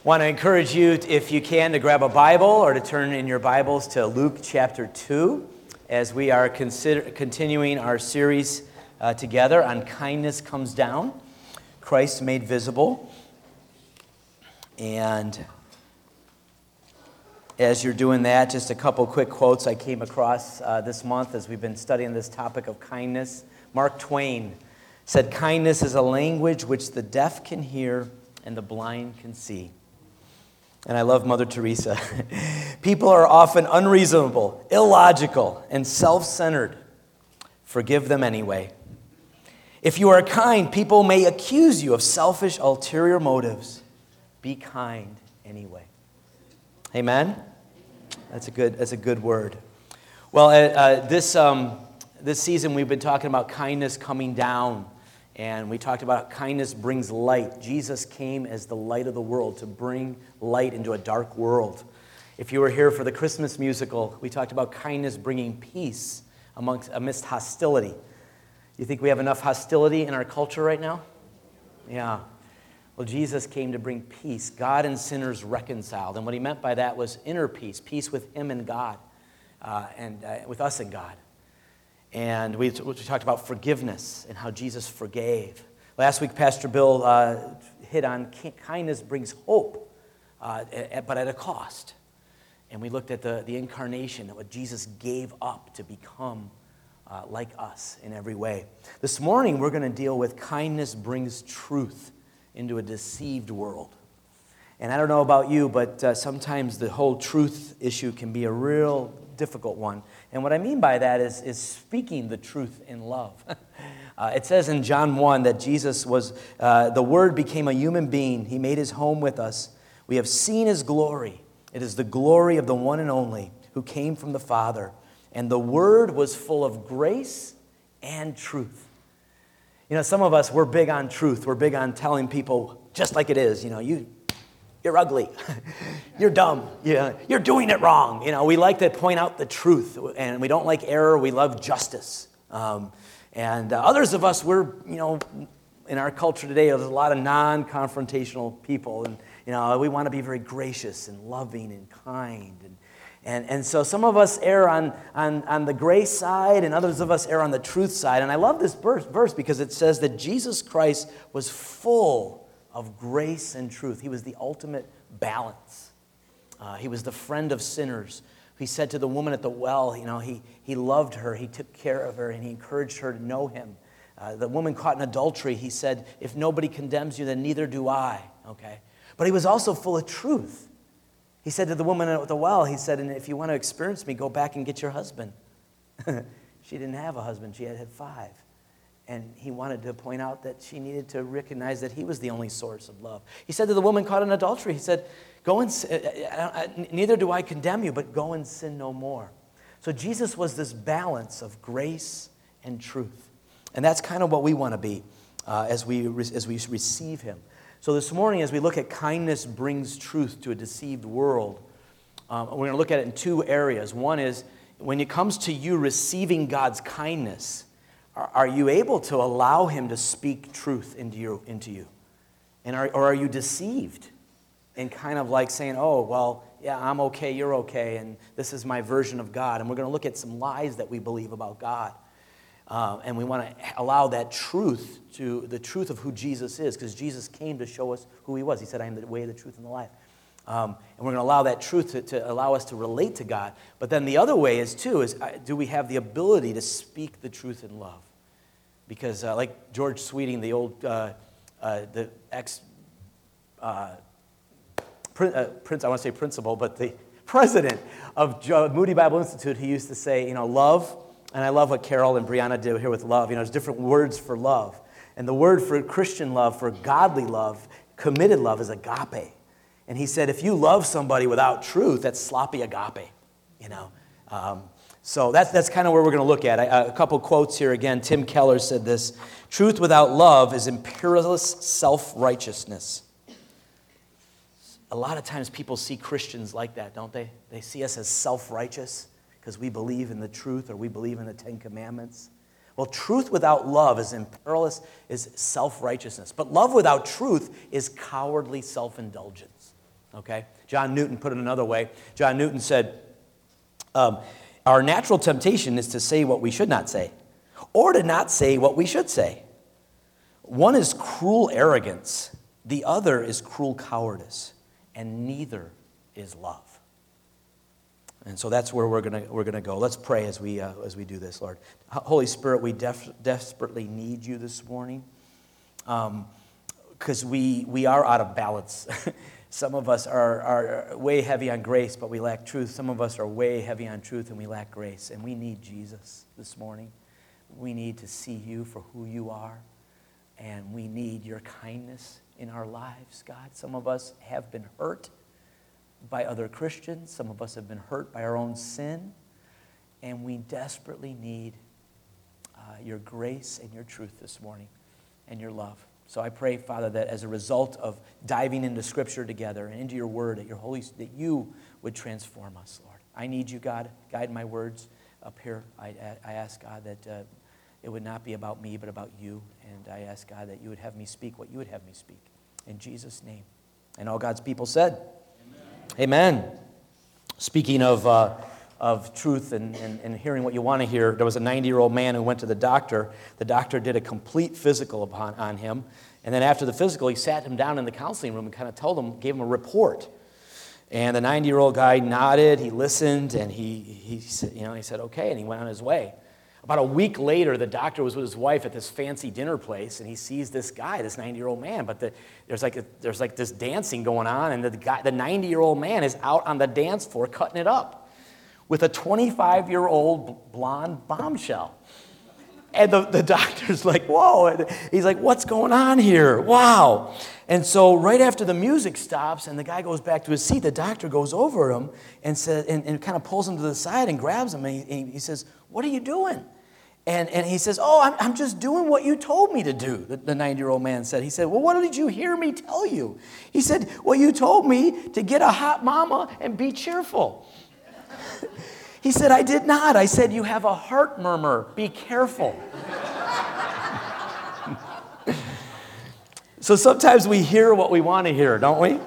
Want to encourage you, if you can, to grab a Bible or to turn in your Bibles to Luke chapter 2 as we are continuing our series together on Kindness Comes Down, Christ Made Visible. And as you're doing that, just a couple quick quotes I came across this month as we've been studying this topic of kindness. Mark Twain said, "Kindness is a language which the deaf can hear and the blind can see." And I love Mother Teresa. "People are often unreasonable, illogical, and self-centered. Forgive them anyway. If you are kind, people may accuse you of selfish, ulterior motives. Be kind anyway." Amen? That's a good word. Well, this season we've been talking about kindness coming down. And we talked about kindness brings light. Jesus came as the light of the world to bring light into a dark world. If you were here for the Christmas musical, we talked about kindness bringing peace amidst hostility. You think we have enough hostility in our culture right now? Yeah. Well, Jesus came to bring peace. God and sinners reconciled. And what he meant by that was inner peace, peace with him and God, and with us and God. And we talked about forgiveness and how Jesus forgave. Last week, Pastor Bill hit on kindness brings hope, but at a cost. And we looked at the incarnation, what Jesus gave up to become like us in every way. This morning, we're going to deal with kindness brings truth into a deceived world. And I don't know about you, but sometimes the whole truth issue can be a real difficult one. And what I mean by that is speaking the truth in love. It says in John 1 that Jesus was, the Word became a human being. He made his home with us. We have seen his glory. It is the glory of the one and only who came from the Father. And the Word was full of grace and truth. You know, some of us, we're big on truth. We're big on telling people just like it is. You know, you're ugly. You're dumb. You're doing it wrong. You know, we like to point out the truth, and we don't like error. We love justice. And others of us, we're, in our culture today, there's a lot of non-confrontational people, and we want to be very gracious and loving and kind. And so some of us err on the grace side, and others of us err on the truth side. And I love this verse because it says that Jesus Christ was full of grace and truth. He was the ultimate balance. He was the friend of sinners. He said to the woman at the well, he loved her, he took care of her, and he encouraged her to know him. The woman caught in adultery, he said, "If nobody condemns you, then neither do I." Okay? But he was also full of truth. He said to the woman at the well, he said, "And if you want to experience me, go back and get your husband." She didn't have a husband, she had 5. And he wanted to point out that she needed to recognize that he was the only source of love. He said to the woman caught in adultery, he said, "Go and neither do I condemn you, but go and sin no more." So Jesus was this balance of grace and truth. And that's kind of what we want to be as we receive him. So this morning, as we look at kindness brings truth to a deceived world, we're going to look at it in 2 areas. One is, when it comes to you receiving God's kindness, are you able to allow him to speak truth into you? Or are you deceived and kind of like saying, "Oh, well, yeah, I'm okay, you're okay, and this is my version of God." And we're going to look at some lies that we believe about God. And we want to allow that truth to the truth of who Jesus is, because Jesus came to show us who he was. He said, "I am the way, the truth, and the life." And we're going to allow that truth to allow us to relate to God. But then the other way is, do we have the ability to speak the truth in love? Because like George Sweeting, the old, the ex prince, I want to say principal, but the president of Moody Bible Institute, he used to say, love. And I love what Carol and Brianna did here with love. There's different words for love. And the word for Christian love, for godly love, committed love is agape. And he said, if you love somebody without truth, that's sloppy agape, So that's kind of where we're going to look at. A couple quotes here again. Tim Keller said this: "Truth without love is imperialist self-righteousness." A lot of times people see Christians like that, don't they? They see us as self-righteous because we believe in the truth or we believe in the 10 Commandments. Well, truth without love is imperialist, is self-righteousness. But love without truth is cowardly self-indulgence. Okay? John Newton put it another way. John Newton said, our natural temptation is to say what we should not say, or to not say what we should say. One is cruel arrogance, the other is cruel cowardice, and neither is love. And so that's where we're gonna go. Let's pray as we do this, Lord. Holy Spirit, we desperately need you this morning, because we are out of balance. Some of us are way heavy on grace, but we lack truth. Some of us are way heavy on truth, and we lack grace. And we need Jesus this morning. We need to see you for who you are, and we need your kindness in our lives, God. Some of us have been hurt by other Christians. Some of us have been hurt by our own sin, and we desperately need your grace and your truth this morning and your love. So I pray, Father, that as a result of diving into Scripture together and into your word, that you would transform us, Lord. I need you, God. Guide my words up here. I ask, God, that it would not be about me, but about you. And I ask, God, that you would have me speak what you would have me speak. In Jesus' name. And all God's people said, Amen. Speaking of truth and hearing what you want to hear, there was a 90-year-old man who went to the doctor. The doctor did a complete physical on him. And then after the physical, he sat him down in the counseling room and kind of gave him a report. And the 90-year-old guy nodded, he listened, and he said, okay, and he went on his way. About a week later, the doctor was with his wife at this fancy dinner place, and he sees this guy, this 90-year-old man, but there's like this dancing going on, and the 90-year-old man is out on the dance floor cutting it up with a 25-year-old blonde bombshell. And the doctor's like, whoa. And he's like, what's going on here? Wow. And so right after the music stops and the guy goes back to his seat, the doctor goes over to him and says, and kind of pulls him to the side and grabs him. And he says, what are you doing? And he says, I'm just doing what you told me to do, the 90-year-old man said. He said, well, what did you hear me tell you? He said, well, you told me to get a hot mama and be cheerful. He said, I did not. I said, you have a heart murmur. Be careful. So sometimes we hear what we want to hear, don't we?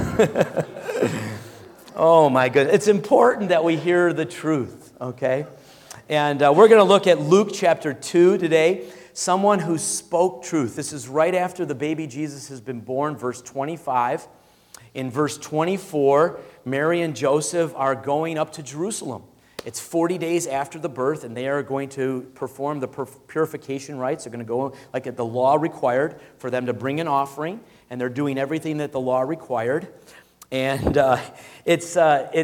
Oh, my goodness. It's important that we hear the truth, okay? And we're going to look at Luke chapter 2 today. Someone who spoke truth. This is right after the baby Jesus has been born, verse 25. In verse 24, Mary and Joseph are going up to Jerusalem. It's 40 days after the birth, and they are going to perform the purification rites. They're going to go like the law required for them to bring an offering, and they're doing everything that the law required. And it's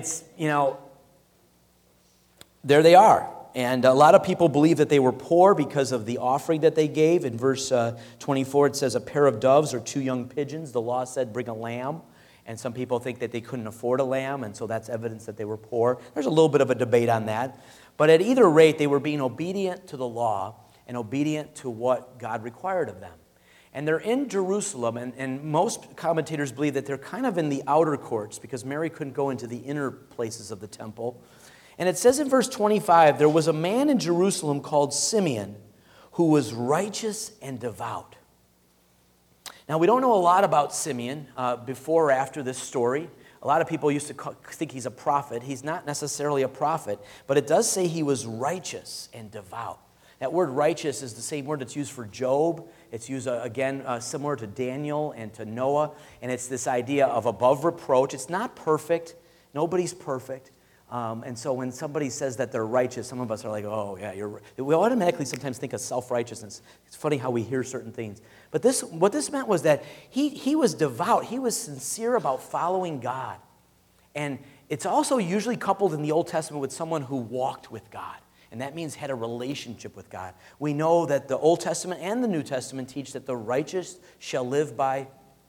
there they are. And a lot of people believe that they were poor because of the offering that they gave. In verse 24, it says a pair of doves or 2 young pigeons. The law said bring a lamb. And some people think that they couldn't afford a lamb, and so that's evidence that they were poor. There's a little bit of a debate on that. But at either rate, they were being obedient to the law and obedient to what God required of them. And they're in Jerusalem, and most commentators believe that they're kind of in the outer courts because Mary couldn't go into the inner places of the temple. And it says in verse 25, there was a man in Jerusalem called Simeon who was righteous and devout. Now, we don't know a lot about Simeon before or after this story. A lot of people used to think he's a prophet. He's not necessarily a prophet, but it does say he was righteous and devout. That word righteous is the same word that's used for Job. It's used, again, similar to Daniel and to Noah, and it's this idea of above reproach. It's not perfect. Nobody's perfect. And so when somebody says that they're righteous, some of us are like, oh, yeah, you're right. We automatically sometimes think of self-righteousness. It's funny how we hear certain things. But what this meant was that he was devout. He was sincere about following God. And it's also usually coupled in the Old Testament with someone who walked with God. And that means had a relationship with God. We know that the Old Testament and the New Testament teach that the righteous shall live by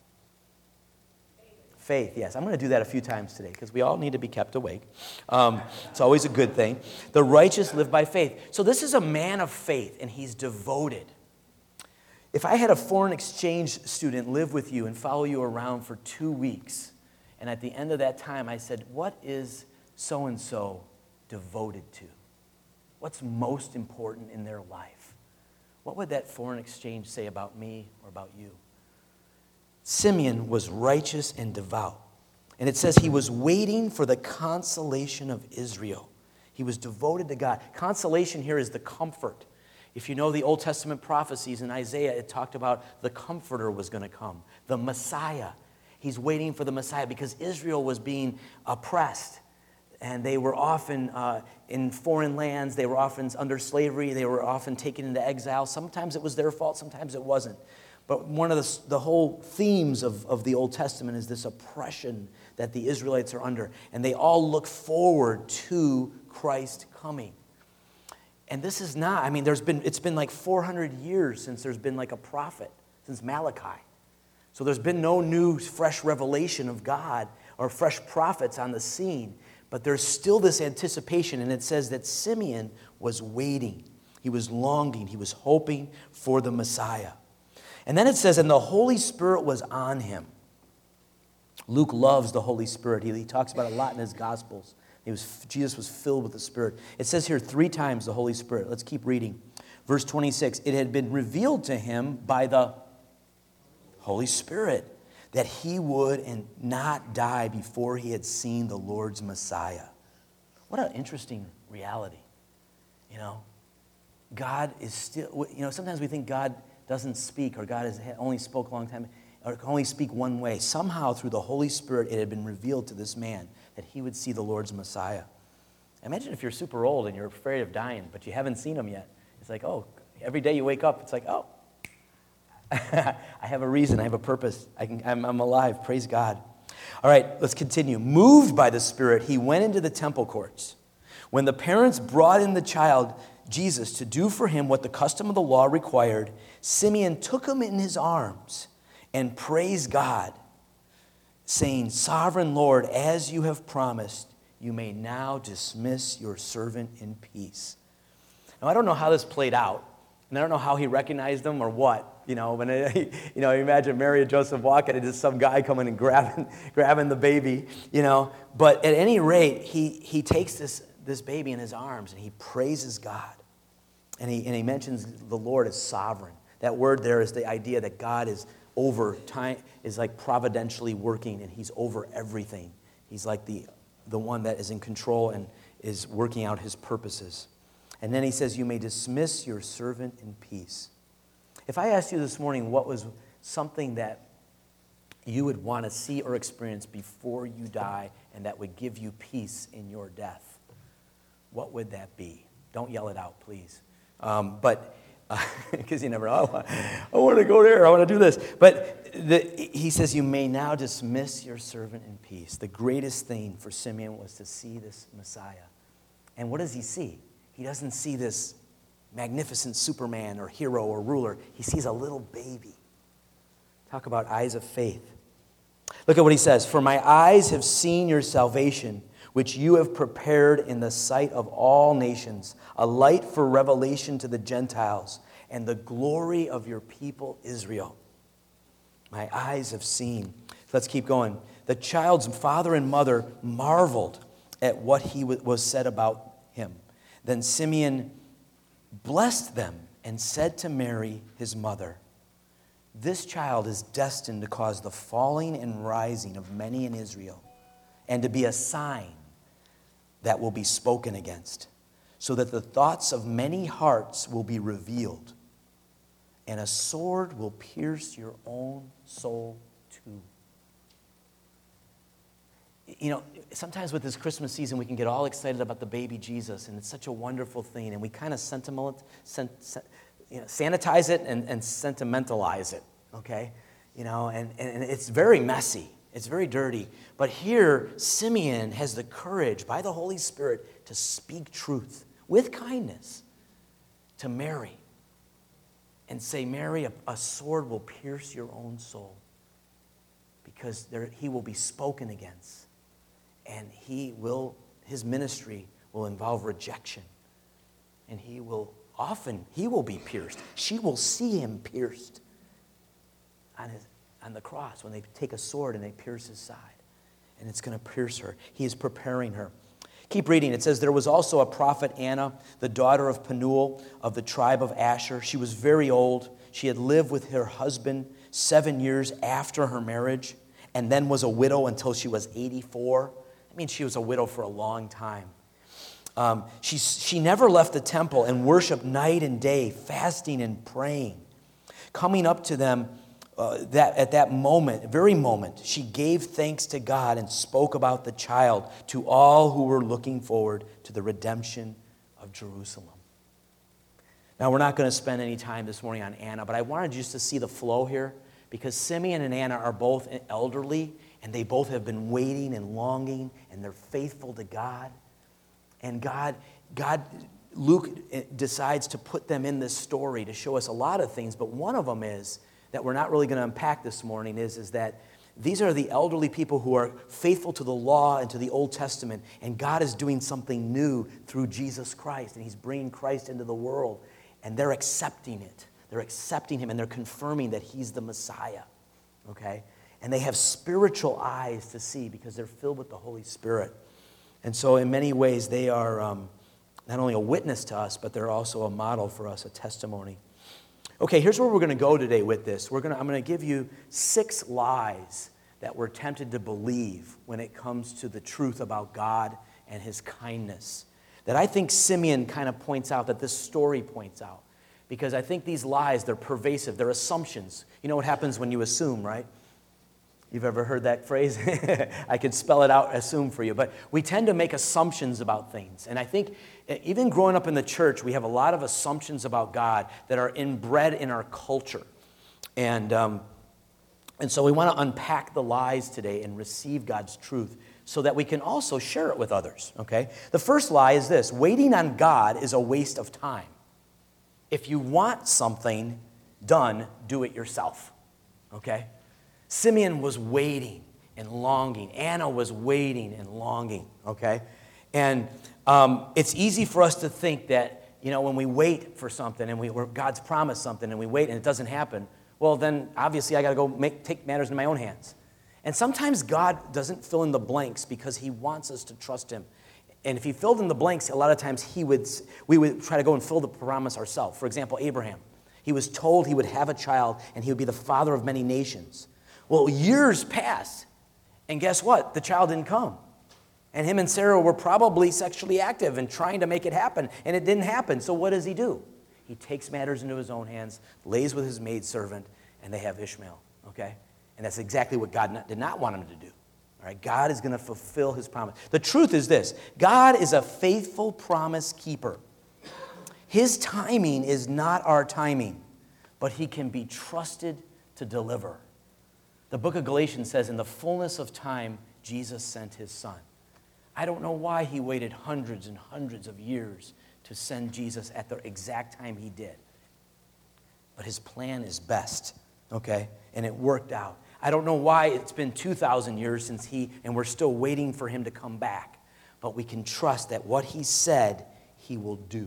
faith. Yes, I'm going to do that a few times today because we all need to be kept awake. It's always a good thing. The righteous live by faith. So this is a man of faith, and he's devoted. If I had a foreign exchange student live with you and follow you around for 2 weeks, and at the end of that time I said, what is so-and-so devoted to? What's most important in their life? What would that foreign exchange say about me or about you? Simeon was righteous and devout. And it says he was waiting for the consolation of Israel. He was devoted to God. Consolation here is the comfort. If you know the Old Testament prophecies in Isaiah, it talked about the Comforter was going to come, the Messiah. He's waiting for the Messiah because Israel was being oppressed. And they were often in foreign lands. They were often under slavery. They were often taken into exile. Sometimes it was their fault. Sometimes it wasn't. But one of the whole themes of the Old Testament is this oppression that the Israelites are under. And they all look forward to Christ coming. And this is not, I mean, it's been like 400 years since there's been like a prophet, since Malachi. So there's been no new, fresh revelation of God or fresh prophets on the scene. But there's still this anticipation, and it says that Simeon was waiting. He was longing. He was hoping for the Messiah. And then it says, and the Holy Spirit was on him. Luke loves the Holy Spirit. He talks about it a lot in his Gospels. Jesus was filled with the Spirit. It says here 3 times the Holy Spirit. Let's keep reading. Verse 26, it had been revealed to him by the Holy Spirit that he would and not die before he had seen the Lord's Messiah. What an interesting reality. You know, God is still, you know, sometimes we think God doesn't speak or God has only spoke a long time or can only speak one way. Somehow through the Holy Spirit it had been revealed to this man that he would see the Lord's Messiah. Imagine if you're super old and you're afraid of dying, but you haven't seen him yet. It's like, oh, every day you wake up, it's like, oh, I have a reason, I have a purpose, I'm alive, praise God. All right, let's continue. Moved by the Spirit, he went into the temple courts. When the parents brought in the child, Jesus, to do for him what the custom of the law required, Simeon took him in his arms and praised God, saying, Sovereign Lord, as you have promised, you may now dismiss your servant in peace. Now, I don't know how this played out, and I don't know how he recognized them or what. You know, when you imagine Mary and Joseph walking and just some guy coming and grabbing the baby, you know. But at any rate, he takes this baby in his arms and he praises God. And he mentions the Lord as sovereign. That word there is the idea that God is over time, is like providentially working, and he's over everything. He's like the one that is in control and is working out his purposes. And then he says, you may dismiss your servant in peace. If I asked you this morning what was something that you would want to see or experience before you die and that would give you peace in your death, what would that be? Don't yell it out, please. Because you never know, I want to go there, I want to do this. But he says, you may now dismiss your servant in peace. The greatest thing for Simeon was to see this Messiah. And what does he see? He doesn't see this magnificent Superman or hero or ruler. He sees a little baby. Talk about eyes of faith. Look at what he says. For my eyes have seen your salvation, which you have prepared in the sight of all nations, a light for revelation to the Gentiles, and the glory of your people Israel. My eyes have seen. Let's keep going. The child's father and mother marveled at what was said about him. Then Simeon blessed them and said to Mary, his mother, this child is destined to cause the falling and rising of many in Israel, and to be a sign that will be spoken against, so that the thoughts of many hearts will be revealed, and a sword will pierce your own soul too. You know, sometimes with this Christmas season, we can get all excited about the baby Jesus, and it's such a wonderful thing, and we kind of sanitize it and sentimentalize it, okay? You know, and it's very messy. It's very dirty. But here, Simeon has the courage, by the Holy Spirit, to speak truth with kindness to Mary and say, Mary, a sword will pierce your own soul because he will be spoken against. And his ministry will involve rejection. And he will be pierced. She will see him pierced on the cross when they take a sword and they pierce his side. And it's going to pierce her. He is preparing her. Keep reading. It says, there was also a prophet, Anna, the daughter of Penuel of the tribe of Asher. She was very old. She had lived with her husband 7 years after her marriage. and then was a widow until she was 84. I mean, she was a widow for a long time. She never left the temple and worshiped night and day, fasting and praying. Coming up to them at that moment, very moment, she gave thanks to God and spoke about the child to all who were looking forward to the redemption of Jerusalem. Now, we're not going to spend any time this morning on Anna, but I wanted just to see the flow here, because Simeon and Anna are both elderly, and they both have been waiting and longing, and they're faithful to God. And Luke decides to put them in this story to show us a lot of things, but one of them is that we're not really going to unpack this morning is that these are the elderly people who are faithful to the law and to the Old Testament, and God is doing something new through Jesus Christ, and he's bringing Christ into the world, and they're accepting it. They're accepting him, and they're confirming that he's the Messiah, okay? And they have spiritual eyes to see because they're filled with the Holy Spirit. And so in many ways, they are not only a witness to us, but they're also a model for us, a testimony. Okay, here's where we're going to go today with this. I'm going to give you 6 lies that we're tempted to believe when it comes to the truth about God and his kindness, that I think Simeon kind of points out, that this story points out. Because I think these lies, they're pervasive, they're assumptions. You know what happens when you assume, right? You've ever heard that phrase? I could spell it out, assume for you. But we tend to make assumptions about things. And I think even growing up in the church, we have a lot of assumptions about God that are inbred in our culture. And so we want to unpack the lies today and receive God's truth so that we can also share it with others, okay? The first lie is this: waiting on God is a waste of time. If you want something done, do it yourself, okay? Simeon was waiting and longing. Anna was waiting and longing, okay? And it's easy for us to think that, when we wait for something and God's promised something and we wait and it doesn't happen, well, then obviously I got to go take matters in my own hands. And sometimes God doesn't fill in the blanks because he wants us to trust him. And if he filled in the blanks, a lot of times we would try to go and fill the promise ourselves. For example, Abraham. He was told he would have a child and he would be the father of many nations. Well, years passed, and guess what? The child didn't come. And him and Sarah were probably sexually active and trying to make it happen, and it didn't happen. So what does he do? He takes matters into his own hands, lays with his maidservant, and they have Ishmael, okay? And that's exactly what God did not want him to do. All right, God is going to fulfill his promise. The truth is this: God is a faithful promise keeper. His timing is not our timing, but he can be trusted to deliver. The book of Galatians says, in the fullness of time, Jesus sent his son. I don't know why he waited hundreds and hundreds of years to send Jesus at the exact time he did. But his plan is best, okay? And it worked out. I don't know why it's been 2,000 years since and we're still waiting for him to come back. But we can trust that what he said, he will do.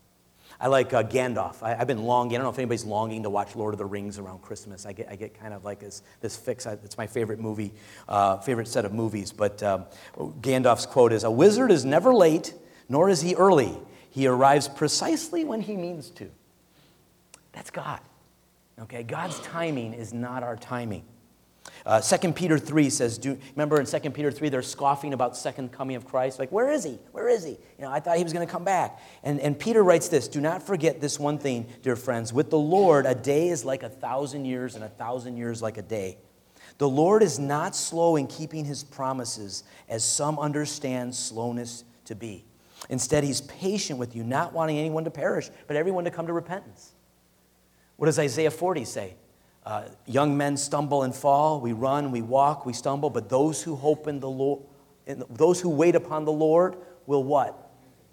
I like Gandalf. I've been longing. I don't know if anybody's longing to watch Lord of the Rings around Christmas. I get kind of like this fix. It's my favorite movie, favorite set of movies. But Gandalf's quote is, "A wizard is never late, nor is he early. He arrives precisely when he means to." That's God. Okay, God's timing is not our timing. 2 Peter 3 says, remember in 2 Peter 3, they're scoffing about second coming of Christ. Like, where is he? Where is he? I thought he was going to come back. And Peter writes this: "Do not forget this one thing, dear friends. With the Lord, a day is like 1,000 years, and 1,000 years like a day. The Lord is not slow in keeping his promises, as some understand slowness to be. Instead, he's patient with you, not wanting anyone to perish, but everyone to come to repentance." What does Isaiah 40 say? Young men stumble and fall. We run, we walk, we stumble. But those who hope in the Lord, those who wait upon the Lord will what?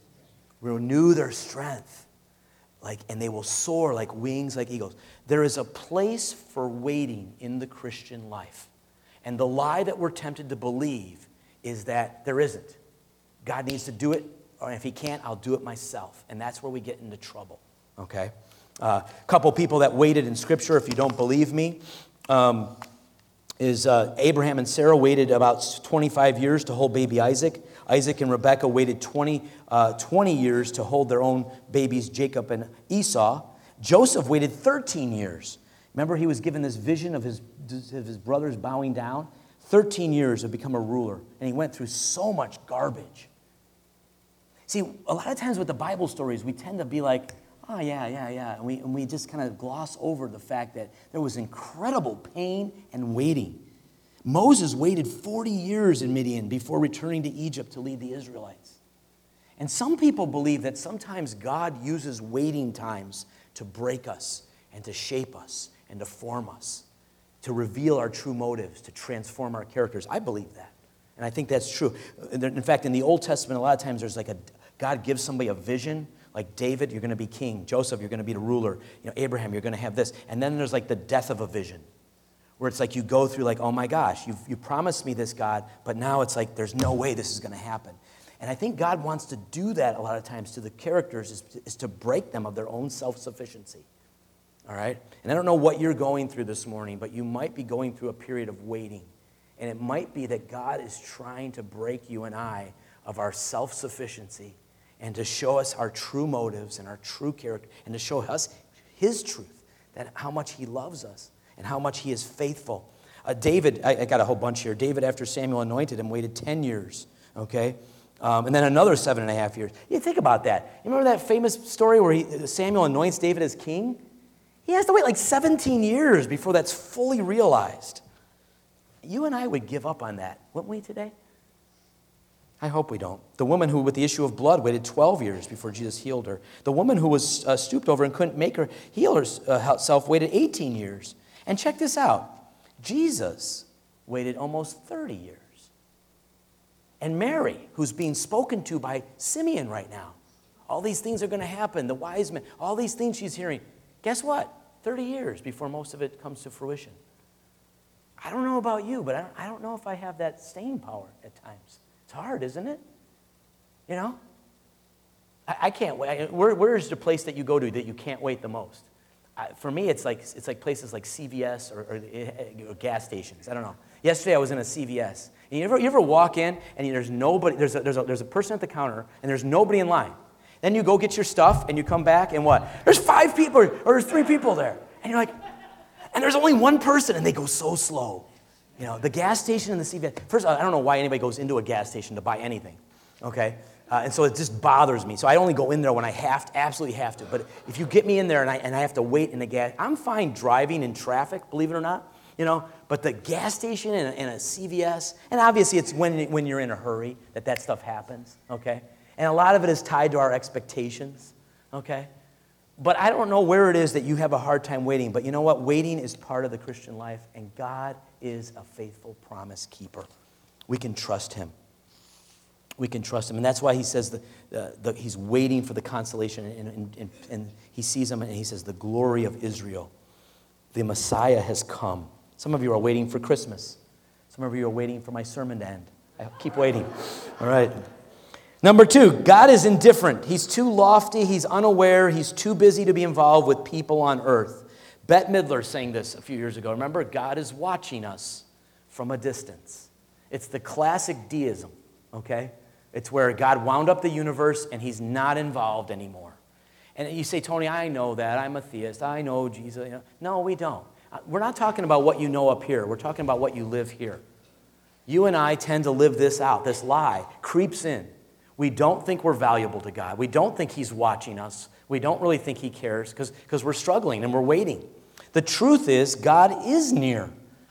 Renew their strength. And they will soar like wings, like eagles. There is a place for waiting in the Christian life. And the lie that we're tempted to believe is that there isn't. God needs to do it, or if he can't, I'll do it myself. And that's where we get into trouble, okay? A couple people that waited in Scripture, if you don't believe me, is Abraham and Sarah waited about 25 years to hold baby Isaac. Isaac and Rebekah waited 20 years to hold their own babies, Jacob and Esau. Joseph waited 13 years. Remember, he was given this vision of his brothers bowing down. 13 years to become a ruler, and he went through so much garbage. See, a lot of times with the Bible stories, we tend to be like, oh, yeah. And we just kind of gloss over the fact that there was incredible pain and waiting. Moses waited 40 years in Midian before returning to Egypt to lead the Israelites. And some people believe that sometimes God uses waiting times to break us and to shape us and to form us, to reveal our true motives, to transform our characters. I believe that. And I think that's true. In fact, in the Old Testament, a lot of times there's like God gives somebody a vision, like David, you're going to be king. Joseph, you're going to be the ruler. Abraham, you're going to have this. And then there's like the death of a vision, where it's like you go through like, oh my gosh, you promised me this, God, but now it's like there's no way this is going to happen. And I think God wants to do that a lot of times to the characters, is to break them of their own self-sufficiency. All right? And I don't know what you're going through this morning, but you might be going through a period of waiting. And it might be that God is trying to break you and I of our self-sufficiency and to show us our true motives and our true character and to show us his truth, that how much he loves us and how much he is faithful. David, I got a whole bunch here. David, after Samuel anointed him, waited 10 years, okay? And then another 7.5 years. You think about that. You remember that famous story where Samuel anoints David as king? He has to wait like 17 years before that's fully realized. You and I would give up on that, wouldn't we today? I hope we don't. The woman who with the issue of blood waited 12 years before Jesus healed her. The woman who was stooped over and couldn't make her heal herself waited 18 years. And check this out. Jesus waited almost 30 years. And Mary, who's being spoken to by Simeon right now. All these things are going to happen. The wise men, all these things she's hearing. Guess what? 30 years before most of it comes to fruition. I don't know about you, but I don't know if I have that staying power at times. It's hard, isn't it? You know? I can't wait. Where's the place that you go to that you can't wait the most? For me, it's like places like CVS or gas stations. I don't know. Yesterday I was in a CVS. And you ever walk in and there's nobody, there's a person at the counter and there's nobody in line. Then you go get your stuff and you come back and what? There's 5 people or there's 3 people there. And you're like, and there's only one person and they go so slow. The gas station and the CVS. First of all, I don't know why anybody goes into a gas station to buy anything, okay? And so it just bothers me. So I only go in there when I absolutely have to. But if you get me in there and I have to wait in the gas, I'm fine driving in traffic, believe it or not, But the gas station and a CVS, and obviously it's when you're in a hurry that stuff happens, okay? And a lot of it is tied to our expectations, okay? But I don't know where it is that you have a hard time waiting. But you know what? Waiting is part of the Christian life, and God is a faithful promise keeper. We can trust him. We can trust him. And that's why he says he's waiting for the consolation, and he sees him, and he says, the glory of Israel. The Messiah has come. Some of you are waiting for Christmas. Some of you are waiting for my sermon to end. I keep waiting. All right. Number 2, God is indifferent. He's too lofty. He's unaware. He's too busy to be involved with people on earth. Bette Midler sang this a few years ago. Remember, God is watching us from a distance. It's the classic deism, okay? It's where God wound up the universe and he's not involved anymore. And you say, Tony, I know that. I'm a theist. I know Jesus. No, we don't. We're not talking about what you know up here. We're talking about what you live here. You and I tend to live this out. This lie creeps in. We don't think we're valuable to God. We don't think he's watching us. We don't really think he cares because we're struggling and we're waiting. The truth is, God is near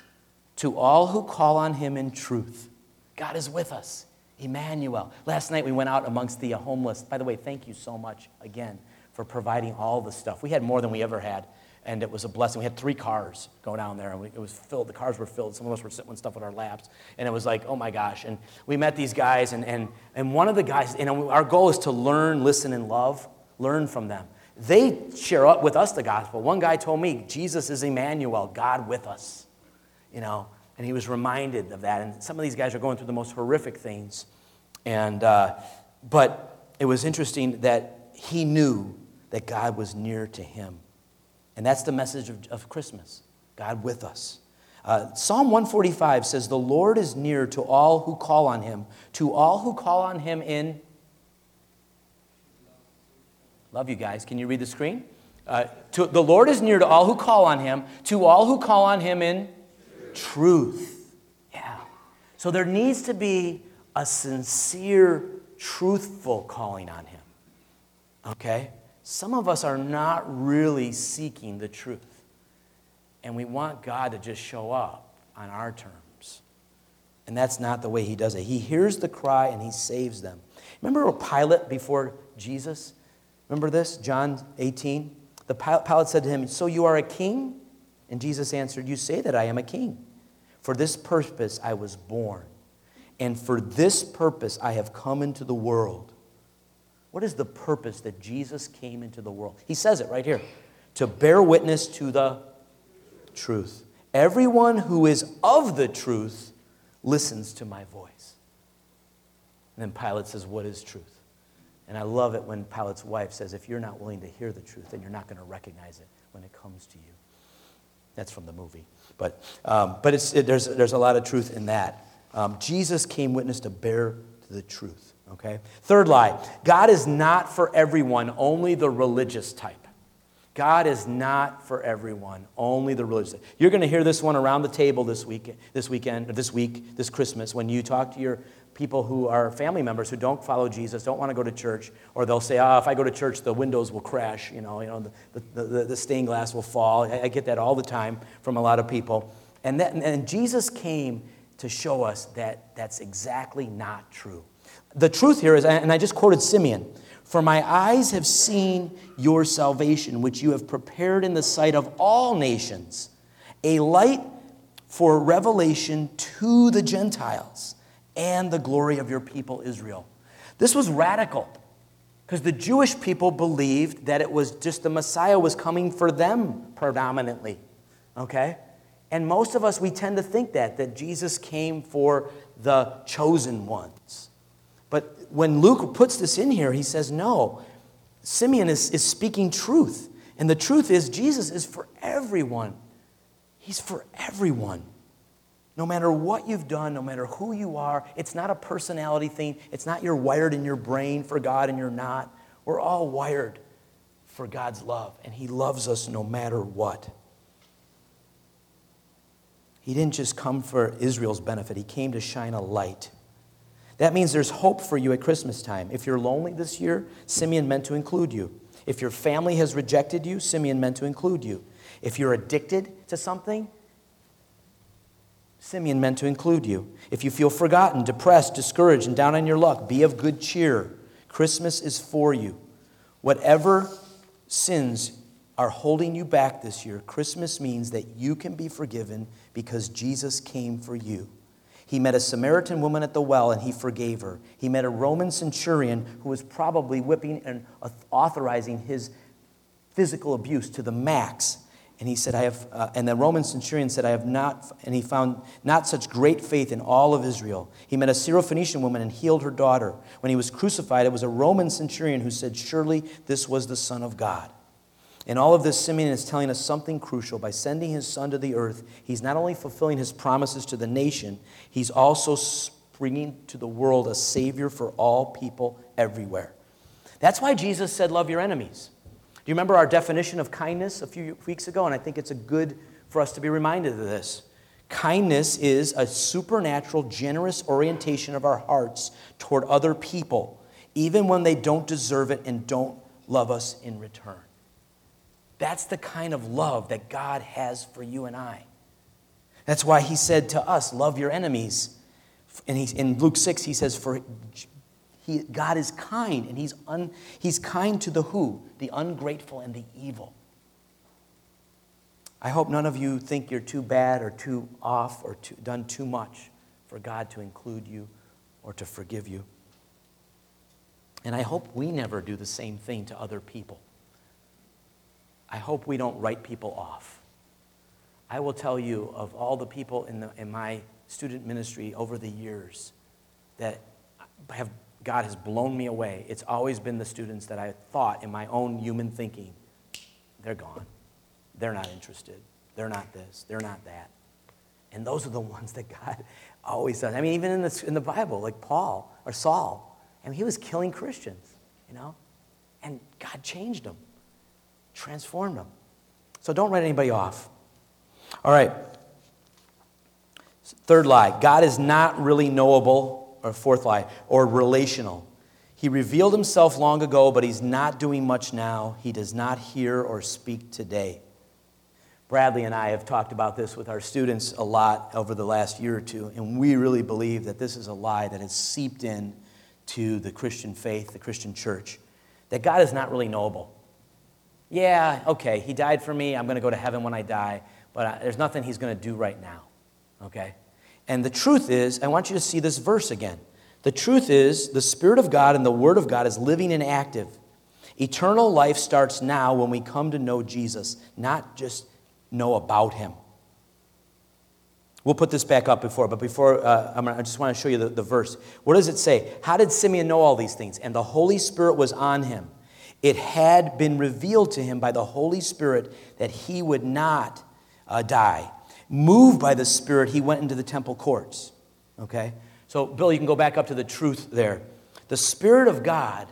to all who call on him in truth. God is with us. Emmanuel. Last night we went out amongst the homeless. By the way, thank you so much again for providing all the stuff. We had more than we ever had, and it was a blessing. We had 3 cars go down there, and it was filled. The cars were filled. Some of us were sitting with stuff in our laps, and it was like, oh my gosh. And we met these guys, and one of the guys, our goal is to learn, listen, and love, learn from them. They share up with us the gospel. One guy told me, Jesus is Emmanuel, God with us, and he was reminded of that. And some of these guys are going through the most horrific things, but it was interesting that he knew that God was near to him. And that's the message of Christmas, God with us. Psalm 145 says, the Lord is near to all who call on him, to all who call on him in... Love you guys. Can you read the screen? The Lord is near to all who call on him, to all who call on him in truth. Yeah. So there needs to be a sincere, truthful calling on him. Okay? Some of us are not really seeking the truth. And we want God to just show up on our terms. And that's not the way he does it. He hears the cry and he saves them. Remember Pilate before Jesus? Remember this? John 18. Pilate said to him, "So you are a king?" And Jesus answered, "You say that I am a king. For this purpose I was born. And for this purpose I have come into the world." What is the purpose that Jesus came into the world? He says it right here. To bear witness to the truth. Everyone who is of the truth listens to my voice. And then Pilate says, "What is truth?" And I love it when Pilate's wife says, "If you're not willing to hear the truth, then you're not going to recognize it when it comes to you." That's from the movie. But there's a lot of truth in that. Jesus came witness to bear the truth. Okay? Third lie, God is not for everyone, only the religious type. God is not for everyone, only the religious type. You're going to hear this one around the table this week, this Christmas, when you talk to your people who are family members who don't follow Jesus, don't want to go to church, or they'll say, if I go to church, the windows will crash, the stained glass will fall. I get that all the time from a lot of people. And Jesus came to show us that that's exactly not true. The truth here is, and I just quoted Simeon, "For my eyes have seen your salvation, which you have prepared in the sight of all nations, a light for revelation to the Gentiles and the glory of your people Israel." This was radical because the Jewish people believed that it was just the Messiah was coming for them predominantly. Okay? And most of us, we tend to think that Jesus came for the chosen ones. But when Luke puts this in here, he says, no, Simeon is speaking truth. And the truth is, Jesus is for everyone. He's for everyone. No matter what you've done, no matter who you are, it's not a personality thing. It's not you're wired in your brain for God and you're not. We're all wired for God's love. And he loves us no matter what. He didn't just come for Israel's benefit. He came to shine a light. That means there's hope for you at Christmas time. If you're lonely this year, Simeon meant to include you. If your family has rejected you, Simeon meant to include you. If you're addicted to something, Simeon meant to include you. If you feel forgotten, depressed, discouraged, and down on your luck, be of good cheer. Christmas is for you. Whatever sins are holding you back this year, Christmas means that you can be forgiven because Jesus came for you. He met a Samaritan woman at the well, and he forgave her. He met a Roman centurion who was probably whipping and authorizing his physical abuse to the max. And he said, and the Roman centurion said, and he found not such great faith in all of Israel. He met a Syrophoenician woman and healed her daughter. When he was crucified, it was a Roman centurion who said, surely this was the Son of God. In all of this, Simeon is telling us something crucial. By sending his son to the earth, he's not only fulfilling his promises to the nation, he's also bringing to the world a Savior for all people everywhere. That's why Jesus said, love your enemies. Do you remember our definition of kindness a few weeks ago? And I think it's good for us to be reminded of this. Kindness is a supernatural, generous orientation of our hearts toward other people, even when they don't deserve it and don't love us in return. That's the kind of love that God has for you and I. That's why he said to us, love your enemies. And in Luke 6, he says, God is kind, and he's kind to the who? The ungrateful and the evil. I hope none of you think you're too bad or too off or done too much for God to include you or to forgive you. And I hope we never do the same thing to other people. I hope we don't write people off. I will tell you, of all the people in my student ministry over the years that God has blown me away, it's always been the students that I thought in my own human thinking, they're gone. They're not interested. They're not this. They're not that. And those are the ones that God always does. I mean, even in the Bible, like Paul or Saul, I mean, he was killing Christians, and God changed him. Transformed them. So don't write anybody off. All right. Third lie, God is not really knowable, or fourth lie, or relational. He revealed himself long ago, but he's not doing much now. He does not hear or speak today. Bradley and I have talked about this with our students a lot over the last year or two, and we really believe that this is a lie that has seeped in to the Christian faith, the Christian church, that God is not really knowable. Yeah, okay, he died for me. I'm going to go to heaven when I die, but there's nothing he's going to do right now, okay? And the truth is, I want you to see this verse again. The truth is, the Spirit of God and the Word of God is living and active. Eternal life starts now when we come to know Jesus, not just know about him. We'll put this back up but before, I just want to show you the verse. What does it say? How did Simeon know all these things? And the Holy Spirit was on him. It had been revealed to him by the Holy Spirit that he would not die. Moved by the Spirit, he went into the temple courts. Okay? So, Bill, you can go back up to the truth there. The Spirit of God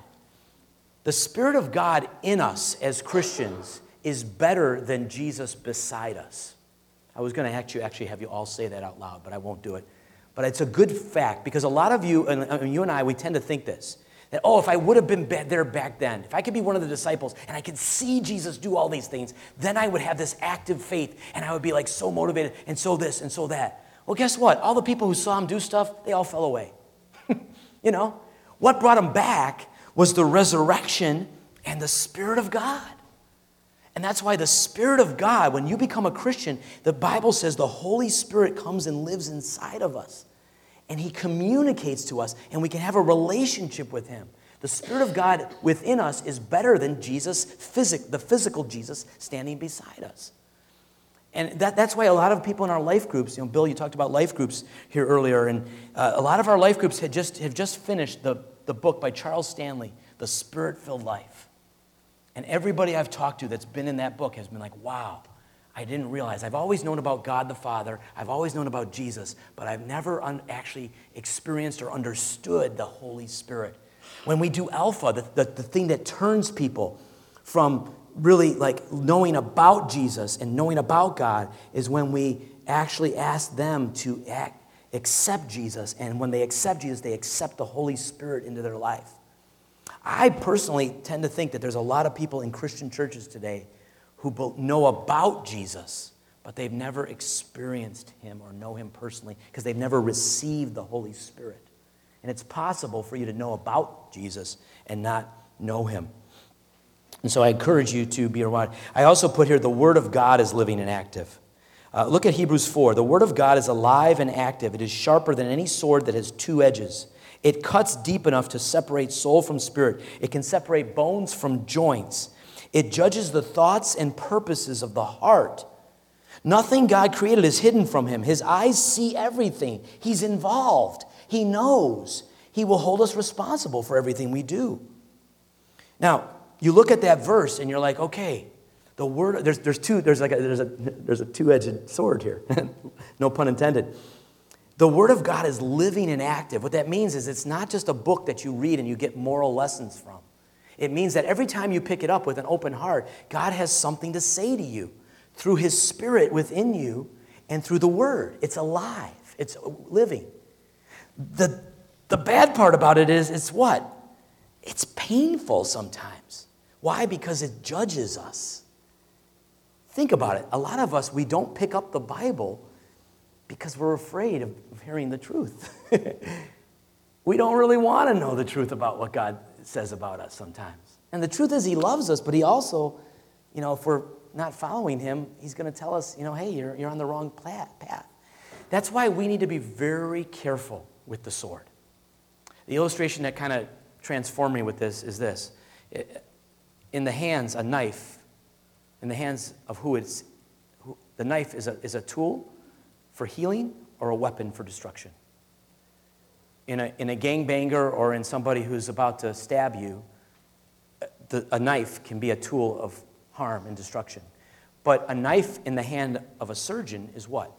in us as Christians is better than Jesus beside us. I was going to actually have you all say that out loud, but I won't do it. But it's a good fact, because a lot of you, and you and I, we tend to think this, that, if I would have been there back then, if I could be one of the disciples, and I could see Jesus do all these things, then I would have this active faith, and I would be like so motivated, and so this, and so that. Well, guess what? All the people who saw him do stuff, they all fell away. You know? What brought him back was the resurrection and the Spirit of God. And that's why the Spirit of God, when you become a Christian, the Bible says the Holy Spirit comes and lives inside of us. And he communicates to us, and we can have a relationship with him. The Spirit of God within us is better than Jesus, the physical Jesus standing beside us. And that's why a lot of people in our life groups, Bill, you talked about life groups here earlier, and a lot of our life groups have just finished the book by Charles Stanley, The Spirit-Filled Life. And everybody I've talked to that's been in that book has been like, wow, I didn't realize. I've always known about God the Father. I've always known about Jesus, but I've never actually experienced or understood the Holy Spirit. When we do Alpha, the thing that turns people from really like knowing about Jesus and knowing about God is when we actually ask them to accept Jesus. And when they accept Jesus, they accept the Holy Spirit into their life. I personally tend to think that there's a lot of people in Christian churches today who know about Jesus, but they've never experienced him or know him personally because they've never received the Holy Spirit. And it's possible for you to know about Jesus and not know him. And so I encourage you to be around. I also put here the Word of God is living and active. Look at Hebrews 4. The Word of God is alive and active. It is sharper than any sword that has two edges. It cuts deep enough to separate soul from spirit. It can separate bones from joints. It judges the thoughts and purposes of the heart. Nothing God created is hidden from him. His eyes see everything. He's involved. He knows. He will hold us responsible for everything we do. Now, you look at that verse and you're like, okay, the word there's a two-edged sword here. No pun intended. The Word of God is living and active. What that means is it's not just a book that you read and you get moral lessons from. It means that every time you pick it up with an open heart, God has something to say to you through his Spirit within you and through the Word. It's alive. It's living. The bad part about it is it's what? It's painful sometimes. Why? Because it judges us. Think about it. A lot of us, we don't pick up the Bible because we're afraid of hearing the truth. We don't really want to know the truth about what God says about us sometimes. And the truth is he loves us, but he also, if we're not following him, he's going to tell us, hey, you're on the wrong path. That's why we need to be very careful with the sword. The illustration that kind of transformed me with this is this. In the hands, a knife, in the hands of the knife is a tool for healing or a weapon for destruction. In a gangbanger or in somebody who's about to stab you, a knife can be a tool of harm and destruction. But a knife in the hand of a surgeon is what?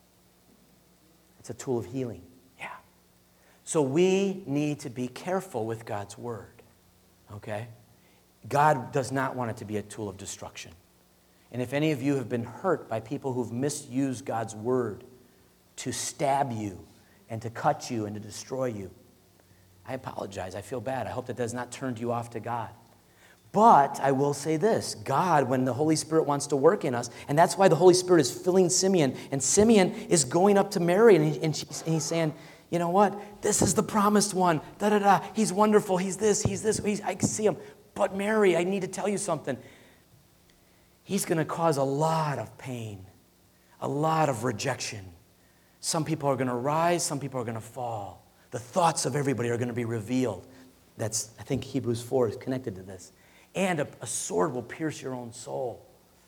It's a tool of healing. Yeah. So we need to be careful with God's word. Okay? God does not want it to be a tool of destruction. And if any of you have been hurt by people who've misused God's word to stab you and to cut you and to destroy you. I apologize. I feel bad. I hope that does not turn you off to God. But I will say this, God, when the Holy Spirit wants to work in us, and that's why the Holy Spirit is filling Simeon, and Simeon is going up to Mary, and he's saying, you know what? This is the promised one. Da-da-da. He's wonderful. He's this. I can see him. But Mary, I need to tell you something. He's going to cause a lot of pain, a lot of rejection. Some people are going to rise. Some people are going to fall. The thoughts of everybody are going to be revealed. I think Hebrews 4 is connected to this. And a sword will pierce your own soul.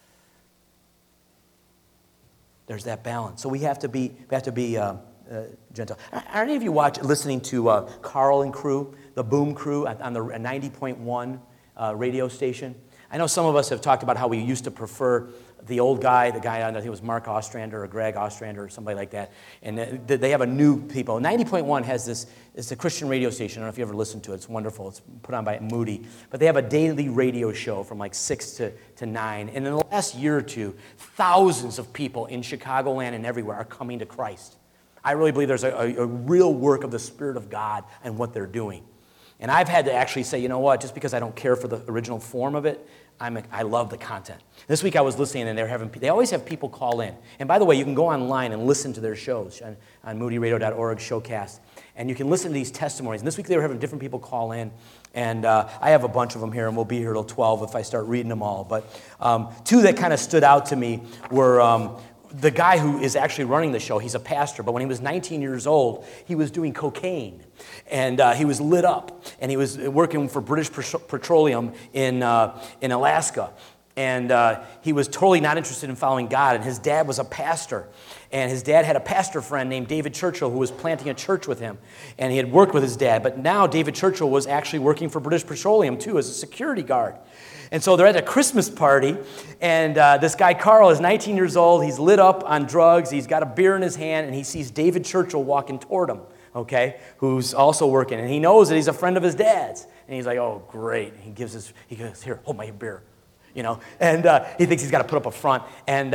There's that balance. So we have to be gentle. Are any of you listening to Carl and crew, the Boom Crew on the 90.1 radio station? I know some of us have talked about how we used to prefer the old guy, the guy on, I think it was Mark Ostrander or Greg Ostrander or somebody like that. And they have a new people. 90.1 has this, it's a Christian radio station. I don't know if you ever listened to it. It's wonderful. It's put on by Moody. But they have a daily radio show from like 6 to 9. And in the last year or two, thousands of people in Chicagoland and everywhere are coming to Christ. I really believe there's a real work of the Spirit of God and what they're doing. And I've had to actually say, you know what, just because I don't care for the original form of it, I love the content. This week I was listening, and they always have people call in. And by the way, you can go online and listen to their shows on moodyradio.org showcast. And you can listen to these testimonies. And this week they were having different people call in. And I have a bunch of them here, and we'll be here till 12 if I start reading them all. But two that kind of stood out to me were the guy who is actually running the show. He's a pastor, but when he was 19 years old, he was doing cocaine. And he was lit up, and he was working for British Petroleum in Alaska. And he was totally not interested in following God, and his dad was a pastor. And his dad had a pastor friend named David Churchill who was planting a church with him. And he had worked with his dad, but now David Churchill was actually working for British Petroleum too as a security guard. And so they're at a Christmas party, and this guy Carl is 19 years old. He's lit up on drugs. He's got a beer in his hand, and he sees David Churchill walking toward him, okay, who's also working. And he knows that he's a friend of his dad's. And he's like, oh, great. He goes, here, hold my beer, you know. And he thinks he's got to put up a front.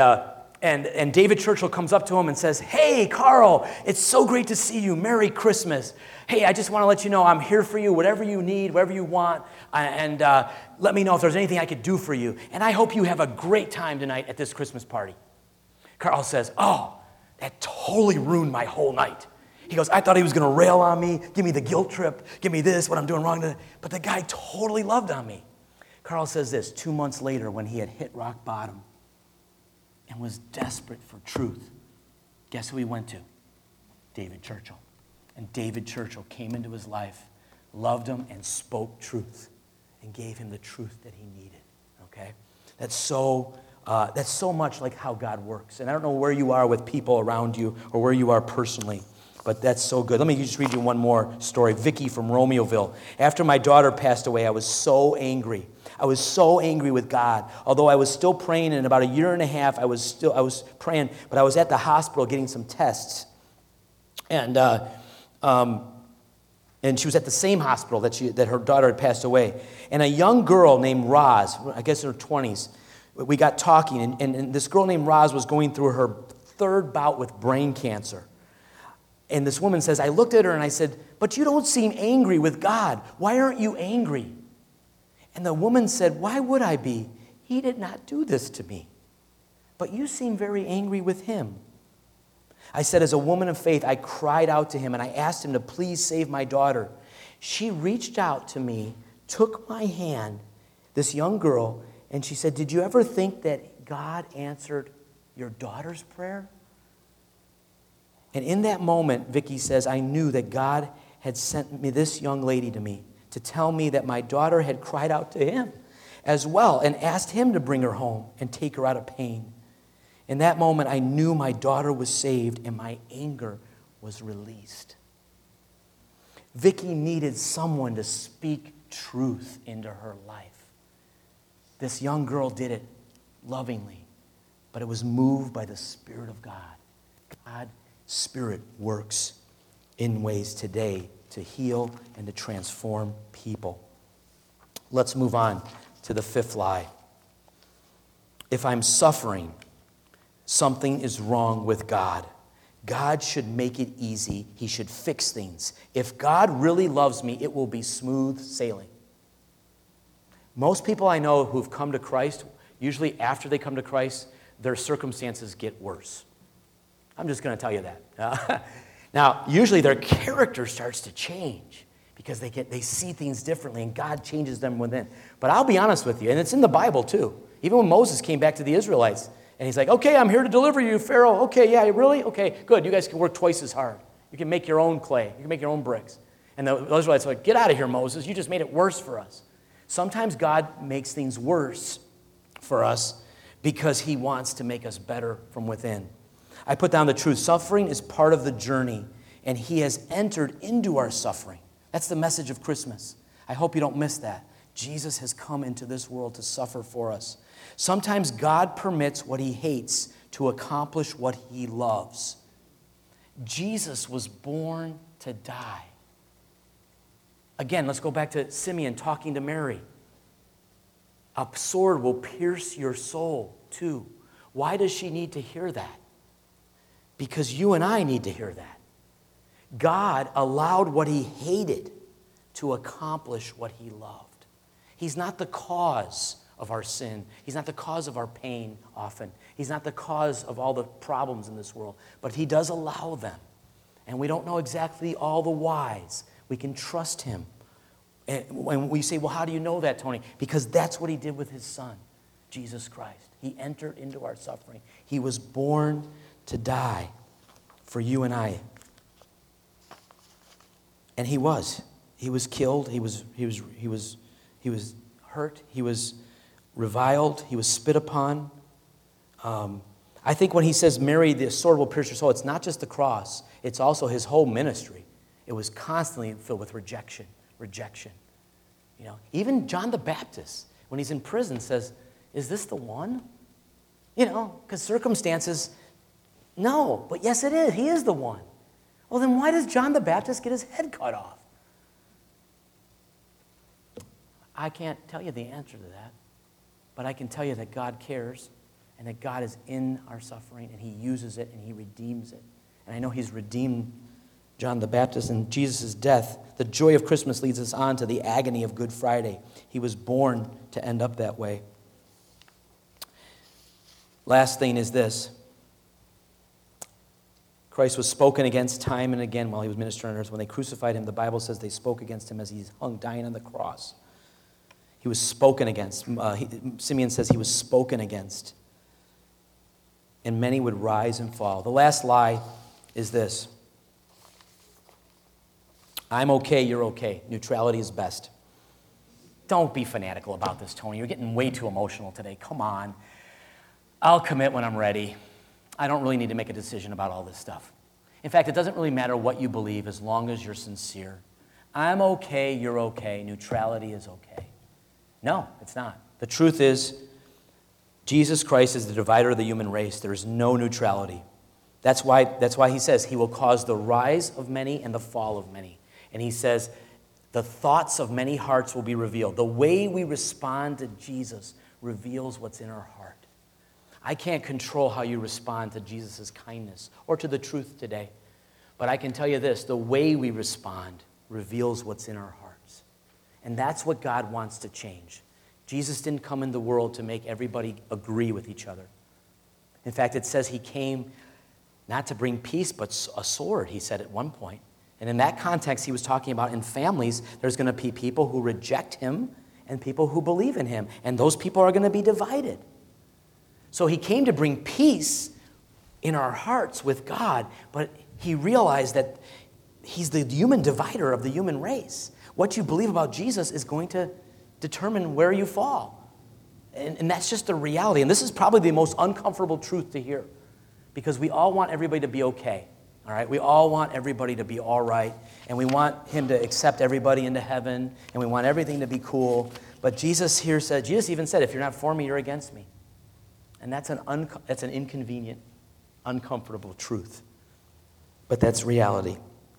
And David Churchill comes up to him and says, hey, Carl, it's so great to see you. Merry Christmas. Hey, I just want to let you know I'm here for you, whatever you need, whatever you want, and let me know if there's anything I could do for you. And I hope you have a great time tonight at this Christmas party. Carl says, oh, that totally ruined my whole night. He goes, I thought he was going to rail on me, give me the guilt trip, give me this, what I'm doing wrong. But the guy totally loved on me. Carl says this, 2 months later when he had hit rock bottom and was desperate for truth, guess who he went to? David Churchill. And David Churchill came into his life, loved him, and spoke truth, and gave him the truth that he needed. Okay? That's so much like how God works. And I don't know where you are with people around you or where you are personally, but that's so good. Let me just read you one more story. Vicky from Romeoville. After my daughter passed away, I was so angry. I was so angry with God. Although I was still praying, and in about a year and a half, I was praying, but I was at the hospital getting some tests. And she was at the same hospital that her daughter had passed away. And a young girl named Roz, I guess in her 20s, we got talking, and this girl named Roz was going through her third bout with brain cancer. And this woman says, I looked at her and I said, but you don't seem angry with God. Why aren't you angry? And the woman said, why would I be? He did not do this to me. But you seem very angry with him. I said, as a woman of faith, I cried out to him and I asked him to please save my daughter. She reached out to me, took my hand, this young girl, and she said, did you ever think that God answered your daughter's prayer? And in that moment, Vicky says, I knew that God had sent me this young lady to me to tell me that my daughter had cried out to him as well and asked him to bring her home and take her out of pain. In that moment, I knew my daughter was saved and my anger was released. Vicky needed someone to speak truth into her life. This young girl did it lovingly, but it was moved by the Spirit of God. God's Spirit works in ways today to heal and to transform people. Let's move on to the fifth lie. If I'm suffering, something is wrong with God. God should make it easy. He should fix things. If God really loves me, it will be smooth sailing. Most people I know who've come to Christ, usually after they come to Christ, their circumstances get worse. I'm just going to tell you that. Now, usually their character starts to change because they see things differently and God changes them within. But I'll be honest with you, and it's in the Bible too. Even when Moses came back to the Israelites, and he's like, okay, I'm here to deliver you, Pharaoh. Okay, yeah, really? Okay, good. You guys can work twice as hard. You can make your own clay. You can make your own bricks. And the Israelites are like, get out of here, Moses. You just made it worse for us. Sometimes God makes things worse for us because he wants to make us better from within. I put down the truth. Suffering is part of the journey, and he has entered into our suffering. That's the message of Christmas. I hope you don't miss that. Jesus has come into this world to suffer for us. Sometimes God permits what he hates to accomplish what he loves. Jesus was born to die. Again, let's go back to Simeon talking to Mary. A sword will pierce your soul too. Why does she need to hear that? Because you and I need to hear that. God allowed what he hated to accomplish what he loved. He's not the cause of our sin. He's not the cause of our pain often. He's not the cause of all the problems in this world. But he does allow them. And we don't know exactly all the whys. We can trust him. And when we say, well, how do you know that, Tony? Because that's what he did with his son, Jesus Christ. He entered into our suffering. He was born to die for you and I. And he was. He was killed. He was hurt. He was reviled. He was spit upon. I think when he says, Mary, the sword will pierce your soul, it's not just the cross. It's also his whole ministry. It was constantly filled with rejection. You know, even John the Baptist, when he's in prison, says, is this the one? You know, because circumstances, no. But yes, it is. He is the one. Well, then why does John the Baptist get his head cut off? I can't tell you the answer to that. But I can tell you that God cares and that God is in our suffering and he uses it and he redeems it. And I know he's redeemed John the Baptist and Jesus' death. The joy of Christmas leads us on to the agony of Good Friday. He was born to end up that way. Last thing is this. Christ was spoken against time and again while he was ministering on earth. When they crucified him, the Bible says they spoke against him as he hung dying on the cross. He was spoken against. Simeon says he was spoken against. And many would rise and fall. The last lie is this. I'm okay, you're okay. Neutrality is best. Don't be fanatical about this, Tony. You're getting way too emotional today. Come on. I'll commit when I'm ready. I don't really need to make a decision about all this stuff. In fact, it doesn't really matter what you believe as long as you're sincere. I'm okay, you're okay. Neutrality is okay. No, it's not. The truth is, Jesus Christ is the divider of the human race. There is no neutrality. That's why he says he will cause the rise of many and the fall of many. And he says the thoughts of many hearts will be revealed. The way we respond to Jesus reveals what's in our heart. I can't control how you respond to Jesus' kindness or to the truth today. But I can tell you this, the way we respond reveals what's in our hearts. And that's what God wants to change. Jesus didn't come in the world to make everybody agree with each other. In fact, it says he came not to bring peace, but a sword, he said at one point. And in that context, he was talking about in families, there's going to be people who reject him and people who believe in him. And those people are going to be divided. So he came to bring peace in our hearts with God, but he realized that he's the human divider of the human race. What you believe about Jesus is going to determine where you fall. And that's just the reality. And this is probably the most uncomfortable truth to hear because we all want everybody to be okay. All right? We all want everybody to be all right, and we want him to accept everybody into heaven, and we want everything to be cool. But Jesus even said, if you're not for me, you're against me. And that's an inconvenient, uncomfortable truth. But that's reality.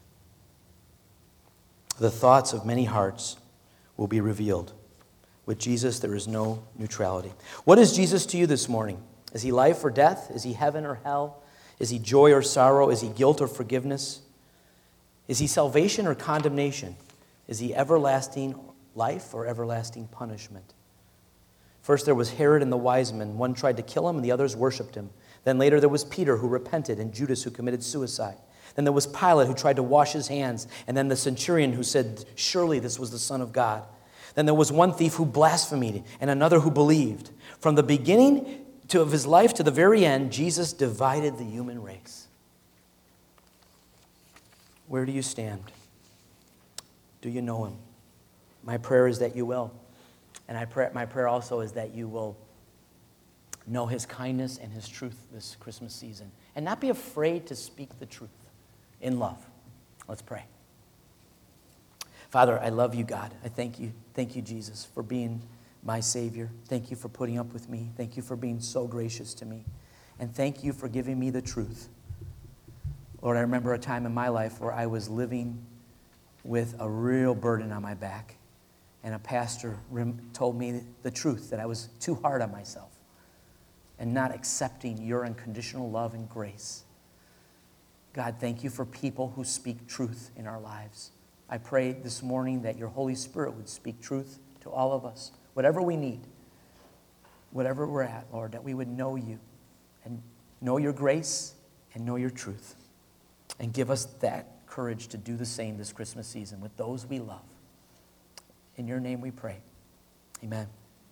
The thoughts of many hearts will be revealed. With Jesus, there is no neutrality. What is Jesus to you this morning? Is he life or death? Is he heaven or hell? Is he joy or sorrow? Is he guilt or forgiveness? Is he salvation or condemnation? Is he everlasting life or everlasting punishment? First there was Herod and the wise men. One tried to kill him and the others worshipped him. Then later there was Peter who repented and Judas who committed suicide. Then there was Pilate who tried to wash his hands, and then the centurion who said, surely this was the Son of God. Then there was one thief who blasphemed and another who believed. From the beginning of his life to the very end, Jesus divided the human race. Where do you stand? Do you know him? My prayer is that you will. And my prayer also is that you will know his kindness and his truth this Christmas season. And not be afraid to speak the truth in love. Let's pray. Father, I love you, God. I thank you. Thank you, Jesus, for being my Savior. Thank you for putting up with me. Thank you for being so gracious to me. And thank you for giving me the truth. Lord, I remember a time in my life where I was living with a real burden on my back. And a pastor told me the truth, that I was too hard on myself and not accepting your unconditional love and grace. God, thank you for people who speak truth in our lives. I pray this morning that your Holy Spirit would speak truth to all of us. Whatever we need, whatever we're at, Lord, that we would know you and know your grace and know your truth. And give us that courage to do the same this Christmas season with those we love. In your name we pray. Amen.